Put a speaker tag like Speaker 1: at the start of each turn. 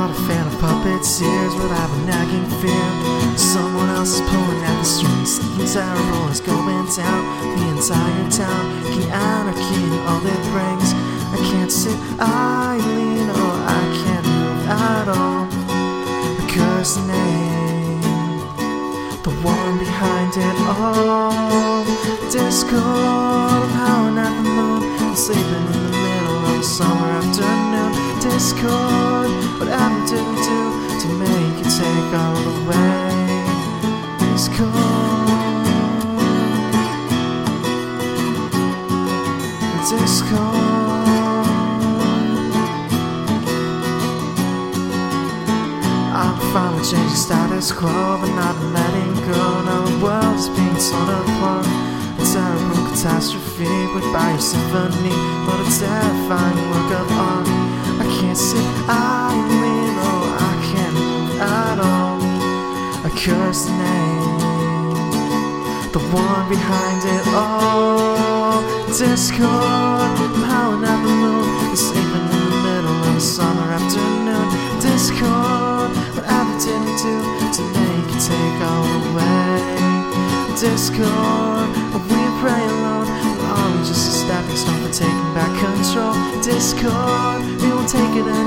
Speaker 1: not a fan of puppeteers, but I have a nagging fear someone else is pulling at the strings. Something terrible is going down the entire town. The anarchy and all that brings. I can't sit idly, no, I can't move at all. The cursed name, the one behind it all. Discord, I'm howling at the moon, I'm sleeping in the middle of a summer afternoon. Discord, whatever do we do to make you take all away? Discord, Discord. I'm finally changing status quo, but not letting go. Now the world is being torn apart. A terrible catastrophe, goodbye your symphony. What a terrifying work of art. I can't sit idly, no, I can't move at all. A cursed name, the one behind it all. Discord, I'm howling at the moon, it's sleeping in the middle of a summer afternoon. Discord, whatever did we do to make you take all away? Discord, we pray alone, or are we just a stepping stone for taking back control? Discord, we won't take it